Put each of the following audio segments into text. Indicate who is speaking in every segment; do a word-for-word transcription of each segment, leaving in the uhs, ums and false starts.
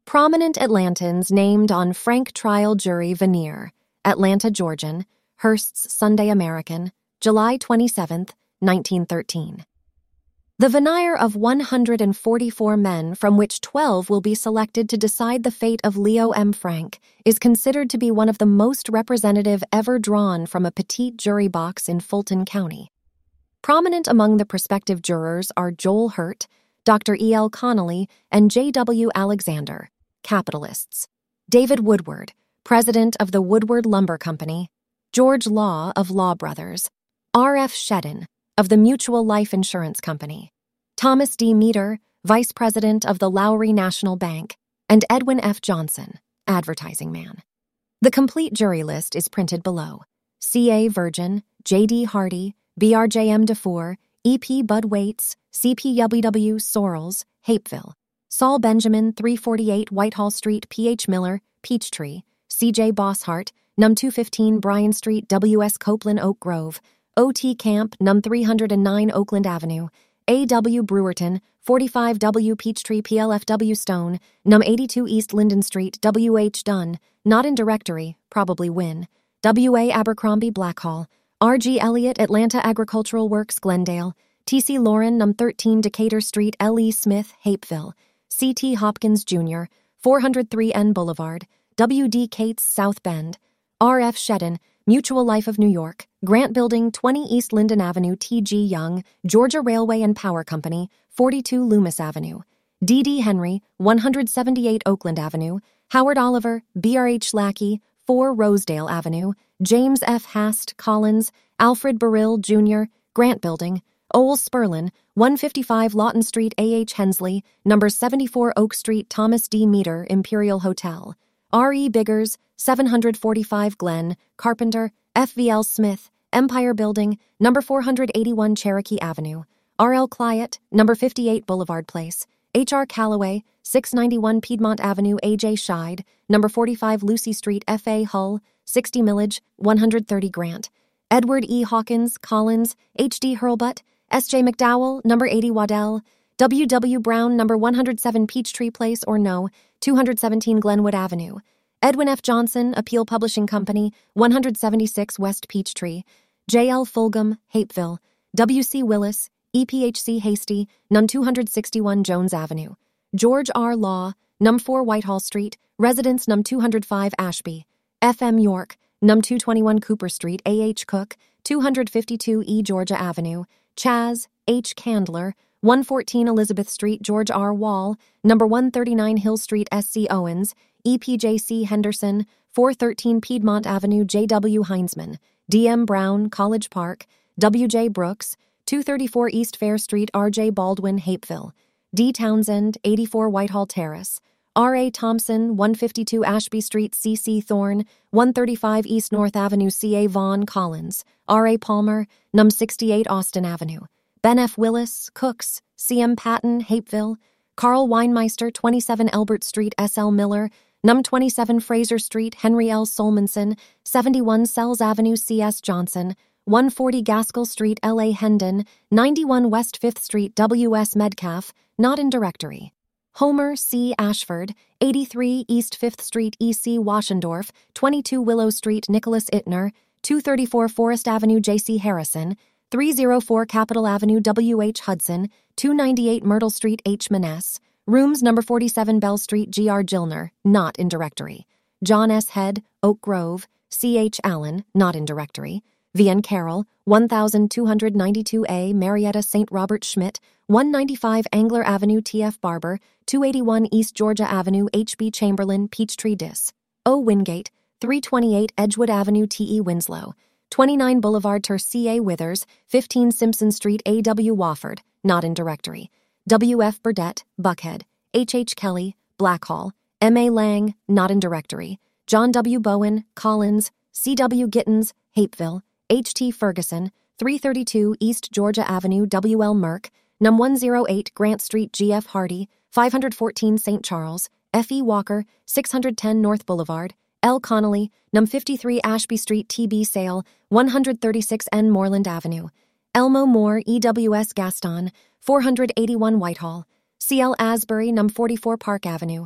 Speaker 1: Prominent Atlantans named on Frank trial jury veneer. Atlanta, Georgian. Hearst's Sunday American. July twenty-seventh, nineteen thirteen. The veneer of one hundred forty-four men, from which twelve will be selected to decide the fate of Leo M. Frank, is considered to be one of the most representative ever drawn from a petite jury box in Fulton County. Prominent among the prospective jurors are Joel Hurt, Doctor E L Connolly, and J W Alexander, capitalists; David Woodward, president of the Woodward Lumber Company; George Law of Law Brothers; R F Shedden, of the Mutual Life Insurance Company; Thomas D. Meter, vice president of the Lowry National Bank; and Edwin F. Johnson, advertising man. The complete jury list is printed below. C A Virgin, J D Hardy, B R J M DeFore, E P Bud Waits, C P W W Sorrells, Hapeville; Saul Benjamin, three forty-eight Whitehall Street, P H Miller, Peachtree; C J Bosshart, Num two fifteen Bryan Street, W S Copeland, Oak Grove; O T Camp, Num three oh nine Oakland Avenue; A W Brewerton, forty-five W Peachtree, P L F W Stone, Num eighty-two East Linden Street, W H Dunn, not in directory, probably Wynn; W A Abercrombie, Blackhall; R G Elliott, Atlanta Agricultural Works, Glendale; T C Lauren, Num thirteen Decatur Street, L E Smith, Hapeville; C T Hopkins Junior, four oh three N Boulevard; W D Cates, South Bend; R F Shedden, Mutual Life of New York, Grant Building, twenty East Linden Avenue; T G Young, Georgia Railway and Power Company, forty-two Loomis Avenue; D D Henry, one seventy-eight Oakland Avenue; Howard Oliver, B R H Lackey, four Rosedale Avenue; James F. Hast Collins, Alfred Burrill Junior, Grant Building; Ole Sperlin, one fifty-five Lawton Street; A H Hensley, number seventy-four Oak Street; Thomas D. Meter, Imperial Hotel; R E Biggers, seven forty-five Glen, Carpenter; F V L Smith, Empire Building, number four eighty-one Cherokee Avenue; R L Clyott, number fifty-eight Boulevard Place; H R Calloway, six ninety-one Piedmont Avenue; A J Scheid, number forty-five Lucy Street; F A Hull, sixty Millage, one thirty Grant; Edward E. Hawkins, Collins; H D Hurlbut, S J McDowell, number eighty Waddell; W W Brown, number one oh seven Peachtree Place or no, two seventeen Glenwood Avenue; Edwin F. Johnson, Appeal Publishing Company, one seventy-six West Peachtree; J L Fulgham, Hapeville; W C Willis, E P H C Hasty, Num two sixty-one Jones Avenue; George R. Law, Num four Whitehall Street, Residence Num two oh five Ashby; F M York, Num two twenty-one Cooper Street; A H Cook, two fifty-two E Georgia Avenue; Chaz H. Candler, one fourteen Elizabeth Street; George R. Wall, number one thirty-nine Hill Street; S C Owens, E P J C Henderson, four thirteen Piedmont Avenue; J W Heinzman, D M Brown, College Park; W J Brooks, two thirty-four East Fair Street; R J Baldwin, Hapeville; D Townsend, eighty-four Whitehall Terrace; R A Thompson, one fifty-two Ashby Street; C C Thorne, one thirty-five East North Avenue; C A Vaughn, Collins; R A Palmer, Num sixty-eight Austin Avenue; Ben F. Willis, Cooks; C M Patton, Hapeville; Carl Weinmeister, twenty-seven Elbert Street; S L Miller, Num twenty-seven Fraser Street; Henry L. Solmonson, seventy-one Sells Avenue; C S Johnson, one forty Gaskell Street; L A Hendon, ninety-one West Fifth Street; W S Medcalf, not in directory; Homer C. Ashford, eighty-three East Fifth Street; E C Waschendorf, twenty-two Willow Street; Nicholas Ittner, two thirty-four Forest Avenue; J C Harrison, three oh four Capitol Avenue; W H Hudson, two ninety-eight Myrtle Street; H. Maness, Rooms number forty-seven Bell Street; G R Gilner, not in directory; John S. Head, Oak Grove; C H. Allen, not in directory; V N Carroll, twelve ninety-two A Marietta; Saint Robert Schmidt, one ninety-five Angler Avenue; T F. Barber, two eighty-one East Georgia Avenue; H B Chamberlain, Peachtree Dis; O. Wingate, three twenty-eight Edgewood Avenue; T E. Winslow, twenty-nine Boulevard Ter; C A. Withers, fifteen Simpson Street; A W. Wofford, not in directory; W F. Burdett, Buckhead; H H. Kelly, Blackhall; M A. Lang, not in directory; John W. Bowen, Collins; C W. Gittens, Hapeville; H T. Ferguson, three thirty-two East Georgia Avenue; W L. Merck, Num one oh eight Grant Street; G F. Hardy, five fourteen Saint Charles; F E. Walker, six ten North Boulevard; L. Connolly, Num fifty-three Ashby Street; T B. Sale, one thirty-six N Moreland Avenue; Elmo Moore, E W S Gaston, four eighty-one Whitehall; C L. Asbury, Num forty-four Park Avenue;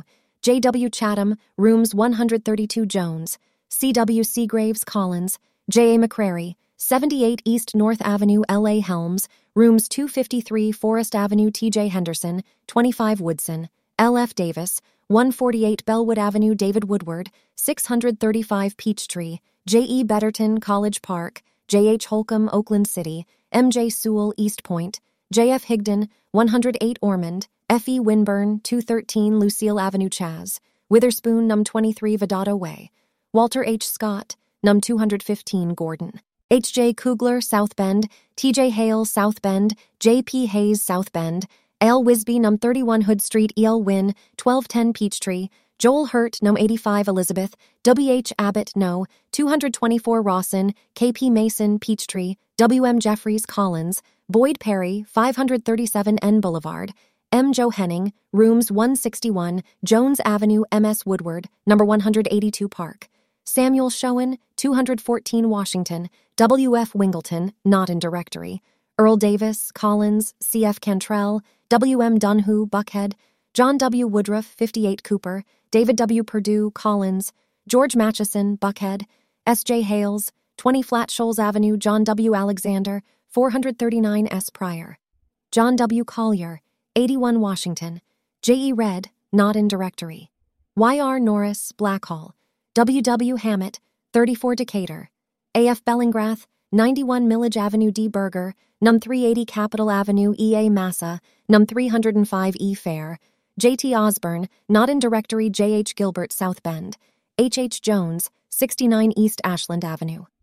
Speaker 1: J W Chatham, rooms one thirty-two Jones, C W Seagraves Collins, J A McCrary, seventy-eight East North Avenue L A Helms, rooms two fifty-three Forest Avenue T J Henderson, twenty-five Woodson, L F Davis, one forty-eight Bellwood Avenue David Woodward, six thirty-five Peachtree, J E Betterton College Park, J H Holcomb Oakland City, M J Sewell East Point, J F Higdon, one oh eight Ormond, F E Winburn, two thirteen Lucille Avenue Chaz, Witherspoon, Num twenty-three Vidado Way, Walter H. Scott, Num two fifteen Gordon, H J Kugler South Bend, T J Hale South Bend, J P Hayes South Bend, L Wisby, Num thirty-one Hood Street E L Wynn, twelve ten Peachtree, Joel Hurt, Num eighty-five Elizabeth, W H Abbott, No, two twenty-four Rawson, K P Mason, Peachtree, W M Jeffries Collins, Boyd Perry, five thirty-seven N Boulevard, M. Joe Henning, rooms one sixty-one, Jones Avenue M S Woodward, number one eighty-two Park, Samuel Schoen, two fourteen Washington, W F Wingleton, not in directory, Earl Davis, Collins, C F Cantrell, W M Dunhu, Buckhead, John W. Woodruff, fifty-eight Cooper, David W. Perdue, Collins, George Matchison, Buckhead, S J Hales, twenty Flat Shoals Avenue, John W. Alexander, four thirty-nine S. Pryor, John W. Collier, eighty-one Washington, J E Red, not in directory, Y R Norris, Blackhall, W W Hammett, thirty-four Decatur, A F Bellingrath, ninety-one Millage Avenue D. Berger, Num three eighty Capitol Avenue E A Massa, Num three oh five E. Fair, J T Osborne, not in directory J H Gilbert South Bend, H H Jones, sixty-nine East Ashland Avenue.